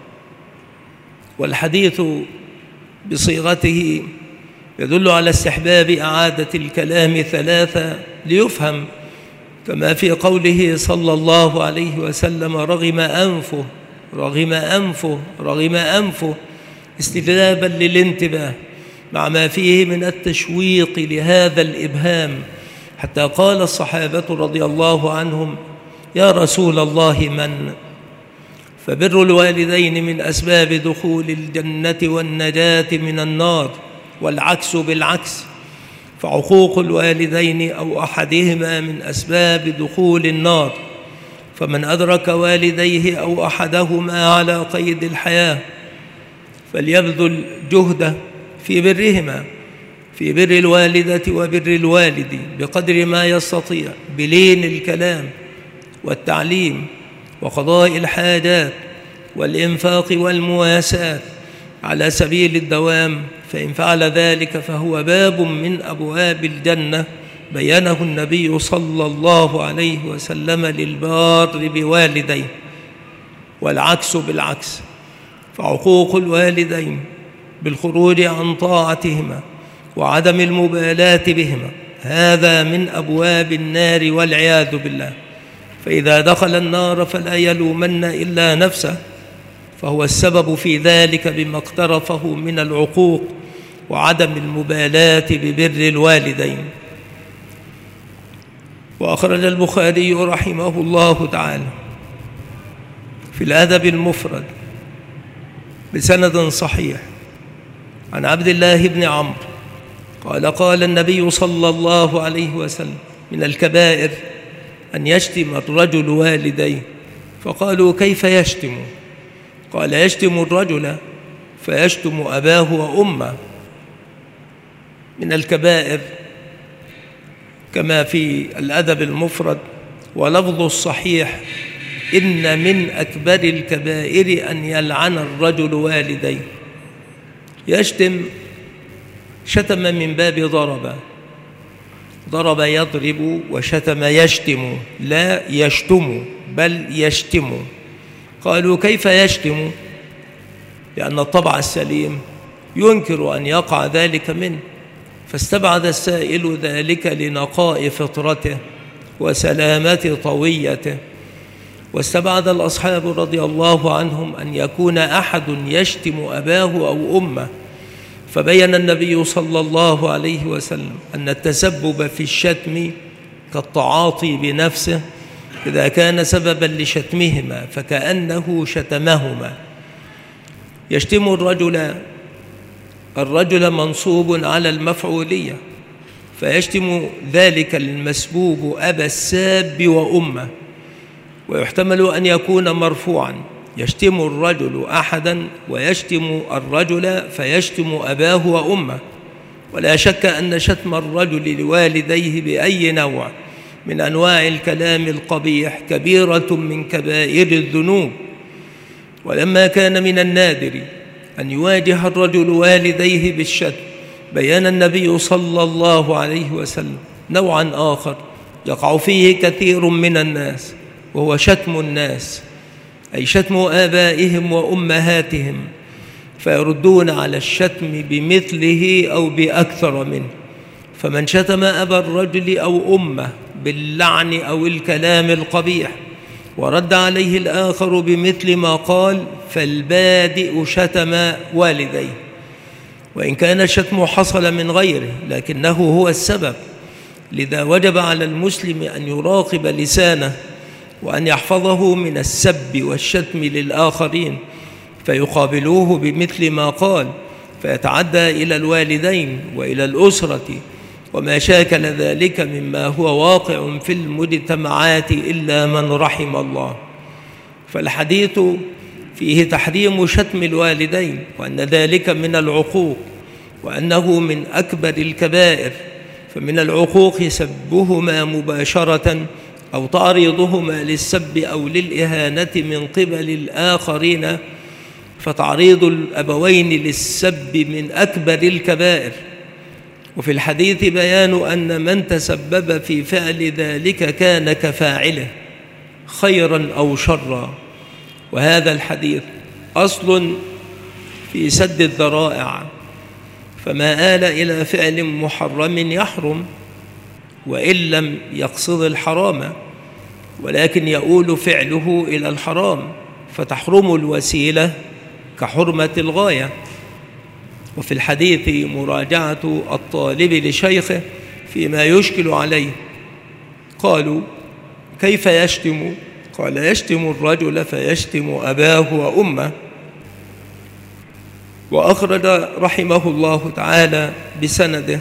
والحديث بصيغته يدل على استحباب إعادة الكلام ثلاثة ليفهم، كما في قوله صلى الله عليه وسلم رغم أنفه رغم أنفه رغم أنفه استجلابا للانتباه، مع ما فيه من التشويق لهذا الإبهام، حتى قال الصحابة رضي الله عنهم يا رسول الله من؟ فبر الوالدين من أسباب دخول الجنة والنجاة من النار، والعكس بالعكس، فعقوق الوالدين أو أحدهما من أسباب دخول النار. فمن أدرك والديه أو أحدهما على قيد الحياة فليبذل جهده في برهما، في بر الوالدة وبر الوالد بقدر ما يستطيع، بلين الكلام والتعليم وقضاء الحاجات والإنفاق والمواساة على سبيل الدوام، فإن فعل ذلك فهو باب من أبواب الجنة بينه النبي صلى الله عليه وسلم للبار بوالديه. والعكس بالعكس، فعقوق الوالدين بالخروج عن طاعتهما وعدم المبالاة بهما هذا من أبواب النار والعياذ بالله. فإذا دخل النار فلا يلومن إلا نفسه، فهو السبب في ذلك بما اقترفه من العقوق وعدم المبالاة ببر الوالدين. وأخرج البخاري رحمه الله تعالى في الأدب المفرد بسند صحيح عن عبد الله بن عمرو قال قال النبي صلى الله عليه وسلم: من الكبائر أن يشتم الرجل والديه. فقالوا: كيف يشتم؟ قال: يشتم الرجل فيشتم أباه وأمه. من الكبائر كما في الأدب المفرد ولفظ الصحيح: إن من أكبر الكبائر أن يلعن الرجل والديه. يشتم شتم من باب ضرب، ضرب يضرب، وشتم يشتم، لا يشتم بل يشتم. قالوا: كيف يشتم؟ لأن الطبع السليم ينكر أن يقع ذلك منه، فاستبعد السائل ذلك لنقاء فطرته وسلامة طويته. واستبعد الأصحاب رضي الله عنهم أن يكون أحد يشتم أباه أو أمه، فبين النبي صلى الله عليه وسلم أن التسبب في الشتم كالتعاطي بنفسه إذا كان سببا لشتمهما، فكأنه شتمهما. يشتم الرجل الرجل منصوب على المفعولية، فيشتم ذلك المسبوب أبا الساب وأمه. ويحتمل أن يكون مرفوعا: يشتم الرجل أحدا، ويشتم الرجل فيشتم أباه وأمه. ولا شك أن شتم الرجل لوالديه بأي نوع من أنواع الكلام القبيح كبيرة من كبائر الذنوب. ولما كان من النادر أن يواجه الرجل والديه بالشتم، بيان النبي صلى الله عليه وسلم نوعا آخر يقع فيه كثير من الناس، وهو شتم الناس، أي شتم آبائهم وأمهاتهم، فيردون على الشتم بمثله أو بأكثر منه. فمن شتم أبا الرجل أو أمه باللعن أو الكلام القبيح ورد عليه الآخر بمثل ما قال، فالبادئ شتم والديه، وإن كان الشتم حصل من غيره لكنه هو السبب. لذا وجب على المسلم أن يراقب لسانه وأن يحفظه من السب والشتم للآخرين، فيقابلوه بمثل ما قال، فيتعدى إلى الوالدين وإلى الأسرة وما شاكل ذلك مما هو واقع في المجتمعات إلا من رحم الله. فالحديث فيه تحريم شتم الوالدين، وأن ذلك من العقوق، وأنه من أكبر الكبائر. فمن العقوق سبهما مباشرة أو تعريضهما للسب أو للإهانة من قبل الآخرين، فتعريض الأبوين للسب من أكبر الكبائر. وفي الحديث بيان أن من تسبب في فعل ذلك كان كفاعله خيرا أو شرا. وهذا الحديث أصل في سد الذرائع، فما آل إلى فعل محرم يحرم وإن لم يقصد الحرام، ولكن يؤول فعله إلى الحرام، فتحرم الوسيلة كحرمة الغاية. وفي الحديث مراجعة الطالب لشيخه فيما يشكل عليه. قالوا: كيف يشتم؟ قال: يشتم الرجل فيشتم أباه وأمه. وأخرج رحمه الله تعالى بسنده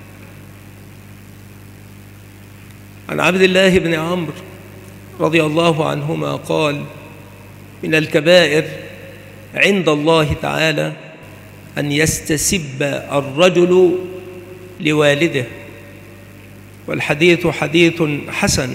عن عبد الله بن عمرو رضي الله عنهما قال: من الكبائر عند الله تعالى أن يستسب الرجل لوالده. والحديث حديث حسن.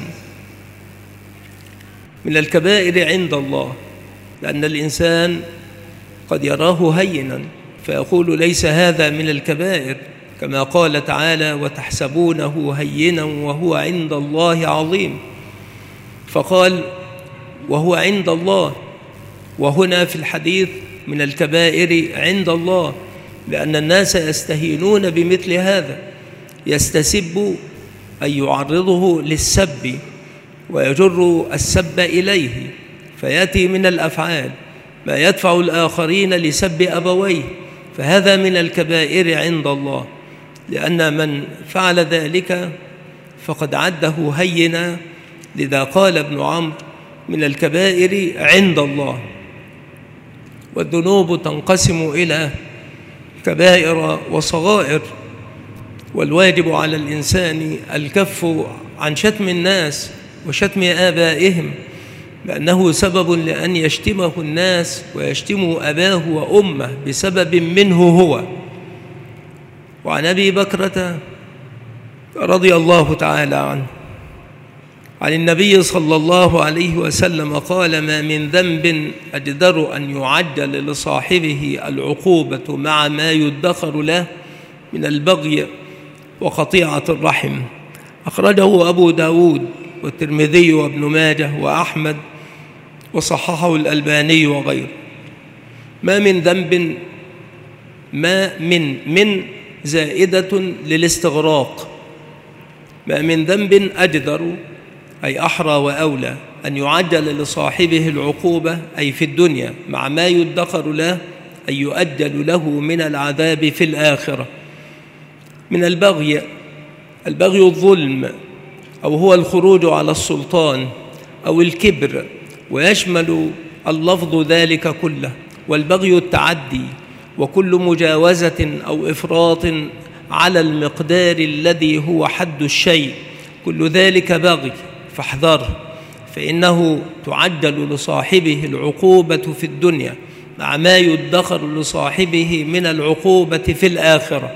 من الكبائر عند الله، لأن الإنسان قد يراه هينا فيقول: ليس هذا من الكبائر، كما قال تعالى: وتحسبونه هينا وهو عند الله عظيم. فقال: وهو عند الله. وهنا في الحديث من الكبائر عند الله، لأن الناس يستهينون بمثل هذا، يستسب أي يعرضه للسب ويجر السب إليه، فيأتي من الأفعال ما يدفع الآخرين لسب أبويه، فهذا من الكبائر عند الله، لأن من فعل ذلك فقد عده هينا. لذا قال ابن عمرو: من الكبائر عند الله. والذنوب تنقسم إلى كبائر وصغائر، والواجب على الإنسان الكف عن شتم الناس وشتم آبائهم، لأنه سبب لأن يشتمه الناس ويشتموا أباه وأمه بسبب منه هو. وعن أبي بكرة رضي الله تعالى عنه عن النبي صلى الله عليه وسلم قال: ما من ذنب أجدر أن يعجل لصاحبه العقوبة مع ما يدخر له من البغي وقطيعة الرحم. أخرجه أبو داود والترمذي وابن ماجه وأحمد وصححه الألباني وغيره. ما من ذنب، ما من من زائدة للاستغراق، ما من ذنب أجدر أي أحرى وأولى أن يعجل لصاحبه العقوبة أي في الدنيا مع ما يدخر له أي يؤجل له من العذاب في الآخرة من البغي. البغي الظلم، أو هو الخروج على السلطان، أو الكبر، ويشمل اللفظ ذلك كله. والبغي التعدي وكل مجاوزة أو إفراط على المقدار الذي هو حد الشيء، كل ذلك بغي فاحذره، فإنه تعجل لصاحبه العقوبة في الدنيا مع ما يدخر لصاحبه من العقوبة في الآخرة.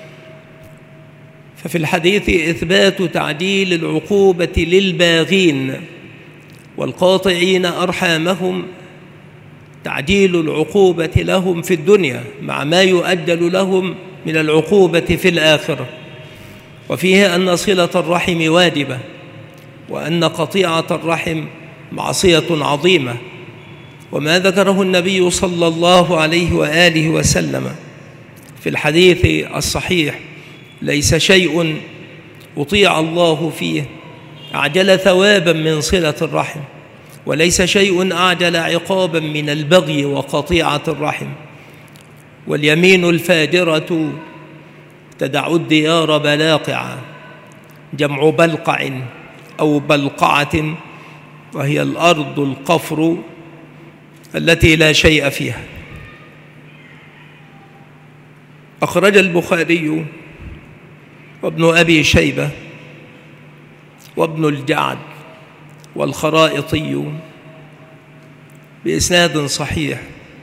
ففي الحديث إثبات تعجيل العقوبة للباغين والقاطعين أرحامهم، تعجيل العقوبة لهم في الدنيا مع ما يؤجل لهم من العقوبة في الآخرة. وفيه أن صلة الرحم واجبة، وأن قطيعة الرحم معصية عظيمة. وما ذكره النبي صلى الله عليه وآله وسلم في الحديث الصحيح: ليس شيء أطيع الله فيه أعجل ثوابا من صلة الرحم، وليس شيء أعجل عقابا من البغي وقطيعة الرحم. واليمين الفاجرة تدع الديار بلاقعا، جمع بلقع أو بلقعة، وهي الأرض القفر التي لا شيء فيها. أخرج البخاري وابن أبي شيبة وابن الجعد والخرائطي بإسناد صحيح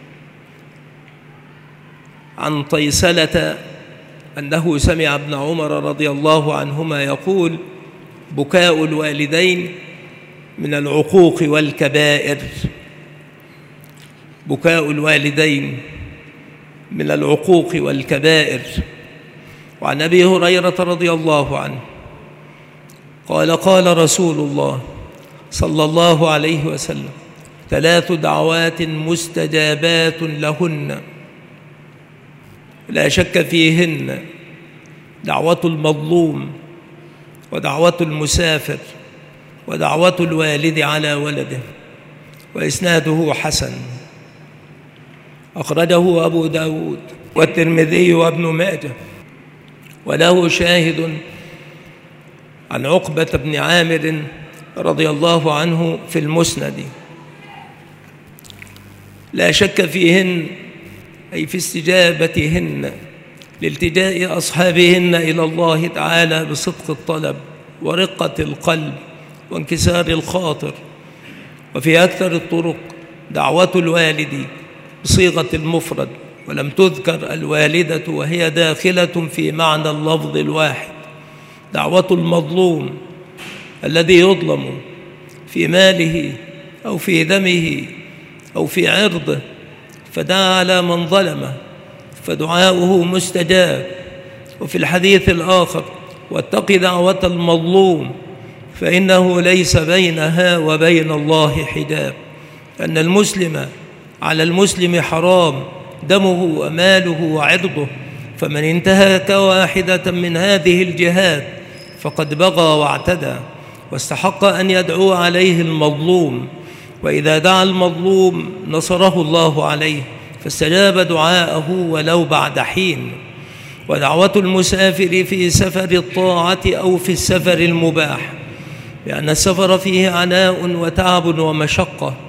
عن طيسلة أنه سمع ابن عمر رضي الله عنهما يقول: بكاء الوالدين من العقوق والكبائر. بكاء الوالدين من العقوق والكبائر. وعن أبي هريرة رضي الله عنه قال: قال رسول الله صلى الله عليه وسلم: ثلاث دعوات مستجابات لهن لا شك فيهن: دعوة المظلوم، ودعوة المسافر، ودعوة الوالد على ولده. وإسناده حسن. أخرجه أبو داود والترمذي وابن ماجه، وله شاهد عن عقبة بن عامر رضي الله عنه في المسند. لا شك فيهن أي في استجابتهن لالتجاء أصحابهن إلى الله تعالى بصدق الطلب ورقة القلب وانكسار الخاطر. وفي أكثر الطرق دعوة الوالد بصيغة المفرد، ولم تذكر الوالدة وهي داخلة في معنى اللفظ الواحد. دعوة المظلوم الذي يظلم في ماله أو في دمه أو في عرضه، فدعا على من ظلمه فدعاؤه مستجاب. وفي الحديث الآخر: واتق دعوة المظلوم فإنه ليس بينها وبين الله حجاب. أن المسلم على المسلم حرام دمه وماله وعرضه، فمن انتهك واحدة من هذه الجهات فقد بغى واعتدى، واستحق أن يدعو عليه المظلوم. وإذا دعا المظلوم نصره الله عليه، فاستجاب دعاءه ولو بعد حين. ودعوة المسافر في سفر الطاعة أو في السفر المباح، لأن السفر فيه عناء وتعب ومشقة،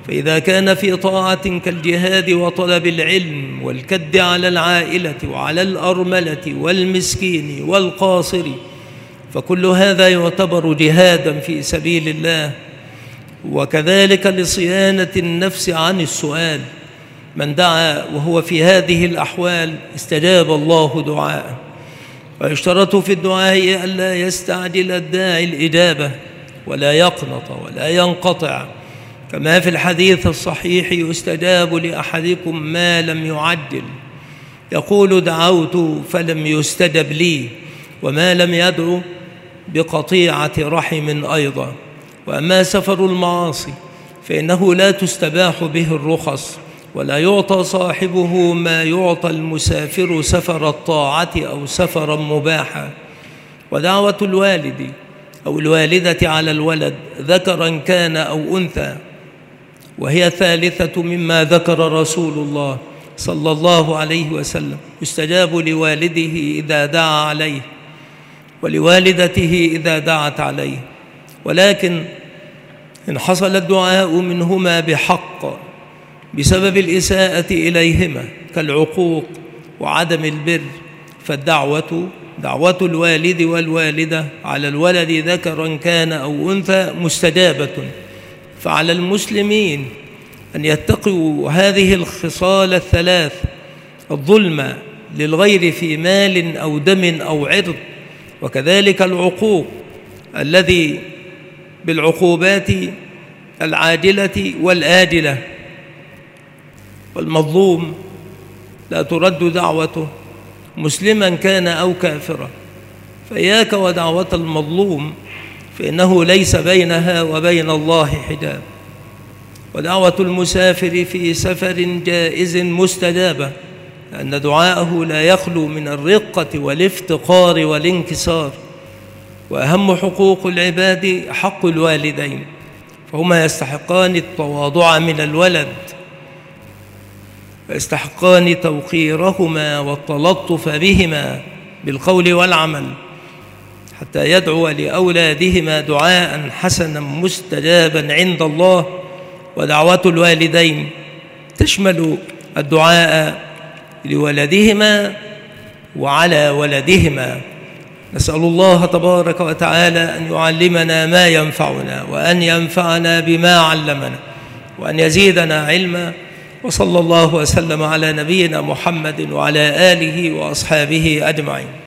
فإذا كان في طاعة كالجهاد وطلب العلم والكد على العائلة وعلى الأرملة والمسكين والقاصر، فكل هذا يعتبر جهادا في سبيل الله. وكذلك لصيانة النفس عن السؤال، من دعا وهو في هذه الأحوال استجاب الله دعاءه. ويشترط في الدعاء ألا يستعجل الداعي الإجابة ولا يقنط ولا ينقطع، كما في الحديث الصحيح: يستجاب لأحدكم ما لم يعجل، يقول دعوت فلم يستجب لي، وما لم يدعو بقطيعة رحم أيضا. وأما سفر المعاصي فإنه لا تستباح به الرخص، ولا يعطى صاحبه ما يعطى المسافر سفر الطاعة أو سفرا مباحا. ودعوة الوالد أو الوالدة على الولد ذكرا كان أو أنثى، وهي ثالثة مما ذكر رسول الله صلى الله عليه وسلم، يستجاب لوالده إذا دعا عليه ولوالدته إذا دعت عليه. ولكن إن حصل الدعاء منهما بحق بسبب الإساءة إليهما كالعقوق وعدم البر، فالدعوة دعوة الوالد والوالدة على الولد ذكرا كان أو أنثى مستجابة. فعلى المسلمين أن يتقوا هذه الخصال الثلاث: الظلم للغير في مال أو دم أو عرض، وكذلك العقوق الذي بالعقوبات العاجلة والآجلة. والمظلوم لا ترد دعوته مسلما كان أو كافرا، فإياك ودعوة المظلوم، فإنه ليس بينها وبين الله حجاب. ودعوة المسافر في سفر جائز مستجابة، لأن دعاءه لا يخلو من الرقة والافتقار والانكسار. وأهم حقوق العباد حق الوالدين، فهما يستحقان التواضع من الولد، ويستحقان توقيرهما والتلطف بهما بالقول والعمل، حتى يدعو لأولادهما دعاء حسنا مستجابا عند الله. ودعوة الوالدين تشمل الدعاء لولدهما وعلى ولدهما. نسأل الله تبارك وتعالى أن يعلمنا ما ينفعنا، وأن ينفعنا بما علمنا، وأن يزيدنا علما. وصلى الله وسلم على نبينا محمد وعلى آله وأصحابه أجمعين.